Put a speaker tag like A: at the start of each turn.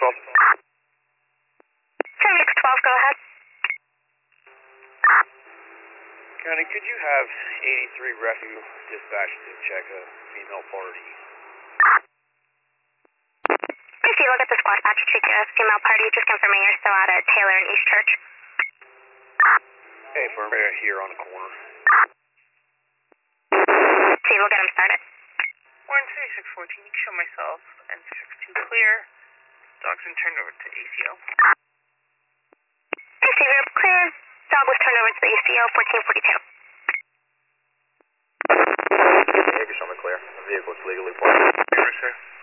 A: 12.
B: Phoenix 12, go ahead.
A: County, could you have 83 Refu dispatch to check a female party?
B: AC, look at the squad patch, check a female party, just confirming you're still out at Taylor and East Church.
A: Hey, firm, right here on the corner.
B: See, we'll get him started.
C: Warren 3614, you can show myself and 62 clear. Dog's been turned over to ACO.
B: AC, you're clear. Dog was turned over to the ACO, 1442.
A: Maybe show me clear. The vehicle's legally parked.
C: Yes, sir.